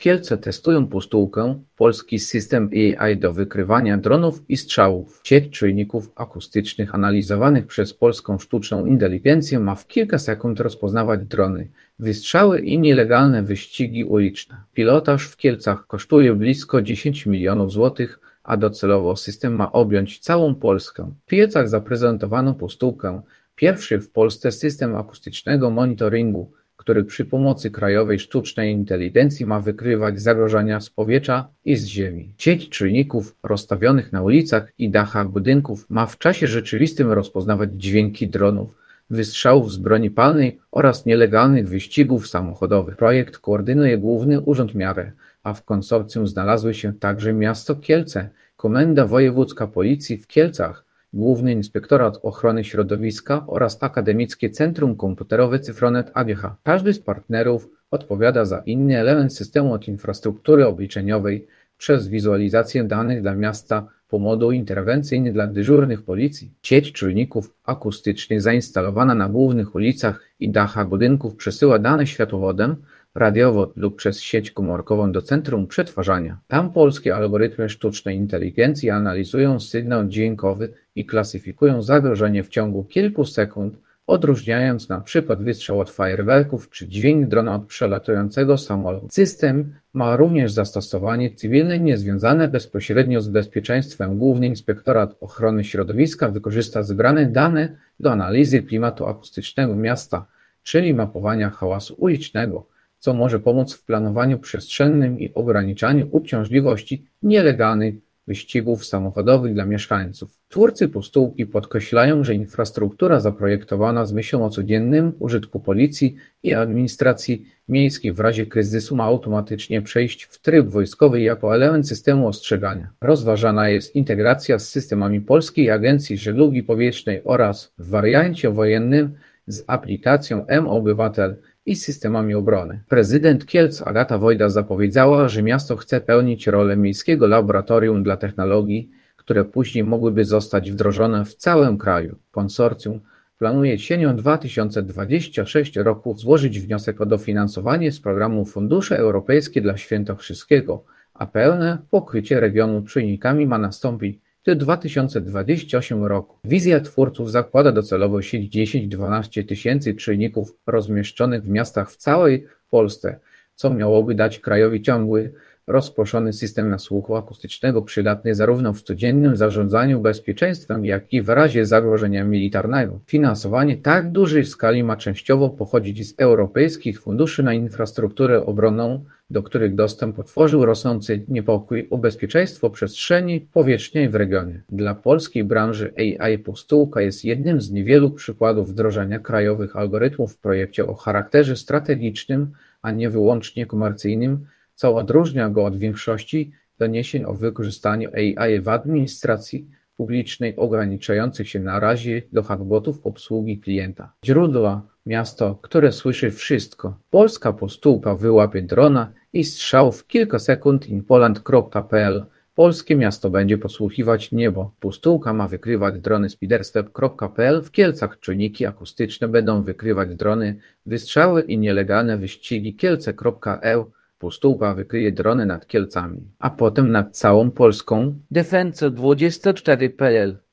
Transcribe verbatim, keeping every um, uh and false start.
Kielce testują Pustułkę, polski system A I do wykrywania dronów i strzałów. Sieć czujników akustycznych analizowanych przez polską sztuczną inteligencję ma w kilka sekund rozpoznawać drony, wystrzały i nielegalne wyścigi uliczne. Pilotaż w Kielcach kosztuje blisko dziesięć milionów złotych, a docelowo system ma objąć całą Polskę. W Kielcach zaprezentowano Pustułkę, pierwszy w Polsce system akustycznego monitoringu, który przy pomocy krajowej sztucznej inteligencji ma wykrywać zagrożenia z powietrza i z ziemi. Sieć czujników rozstawionych na ulicach i dachach budynków ma w czasie rzeczywistym rozpoznawać dźwięki dronów, wystrzałów z broni palnej oraz nielegalnych wyścigów samochodowych. Projekt koordynuje Główny Urząd Miar, a w konsorcjum znalazły się także miasto Kielce, Komenda Wojewódzka Policji w Kielcach, Główny Inspektorat Ochrony Środowiska oraz Akademickie Centrum Komputerowe Cyfronet A G H. Każdy z partnerów odpowiada za inny element systemu od infrastruktury obliczeniowej przez wizualizację danych dla miasta po moduł interwencyjny dla dyżurnych policji. Sieć czujników akustycznych zainstalowana na głównych ulicach i dachach budynków przesyła dane światłowodem, radiowod lub przez sieć komórkową do centrum przetwarzania. Tam polskie algorytmy sztucznej inteligencji analizują sygnał dźwiękowy i klasyfikują zagrożenie w ciągu kilku sekund, odróżniając na przykład wystrzał od fajerwerków czy dźwięk drona od przelatującego samolotu. System ma również zastosowanie cywilne niezwiązane bezpośrednio z bezpieczeństwem. Główny Inspektorat Ochrony Środowiska wykorzysta zebrane dane do analizy klimatu akustycznego miasta, czyli mapowania hałasu ulicznego, co może pomóc w planowaniu przestrzennym i ograniczaniu uciążliwości nielegalnych wyścigów samochodowych dla mieszkańców. Twórcy Pustułki podkreślają, że infrastruktura zaprojektowana z myślą o codziennym użytku policji i administracji miejskiej w razie kryzysu ma automatycznie przejść w tryb wojskowy jako element systemu ostrzegania. Rozważana jest integracja z systemami Polskiej Agencji Żeglugi Powietrznej oraz w wariancie wojennym z aplikacją M-Obywatel i systemami obrony. Prezydent Kielc Agata Wojda zapowiedziała, że miasto chce pełnić rolę miejskiego laboratorium dla technologii, które później mogłyby zostać wdrożone w całym kraju. Konsorcjum planuje jesienią dwa tysiące dwudziestego szóstego roku złożyć wniosek o dofinansowanie z programu Fundusze Europejskie dla Świętokrzyskiego, a pełne pokrycie regionu czujnikami ma nastąpić do dwa tysiące dwudziestego ósmego roku. Wizja twórców zakłada docelowo sieć dziesięć do dwunastu tysięcy czujników rozmieszczonych w miastach w całej Polsce, co miałoby dać krajowi ciągły, rozproszony system nasłuchu akustycznego przydatny zarówno w codziennym zarządzaniu bezpieczeństwem, jak i w razie zagrożenia militarnego. Finansowanie tak dużej skali ma częściowo pochodzić z europejskich funduszy na infrastrukturę obronną, do których dostęp otworzył rosnący niepokój o bezpieczeństwo przestrzeni powietrznej w regionie. Dla polskiej branży A I Pustułka jest jednym z niewielu przykładów wdrożenia krajowych algorytmów w projekcie o charakterze strategicznym, a nie wyłącznie komercyjnym, co odróżnia go od większości doniesień o wykorzystaniu A I w administracji publicznej ograniczających się na razie do chatbotów obsługi klienta. Źródła: miasto, które słyszy wszystko. Polska Pustułka wyłapie drona i strzał w kilka sekund. inpoland kropka p l. Polskie miasto będzie podsłuchiwać niebo. Pustułka ma wykrywać drony. spiderstep kropka p l. W Kielcach czujniki akustyczne będą wykrywać drony, wystrzały i nielegalne wyścigi. kielce kropka e u. Pustułka wykryje drony nad Kielcami, a potem nad całą Polską. defense dwadzieścia cztery kropka p l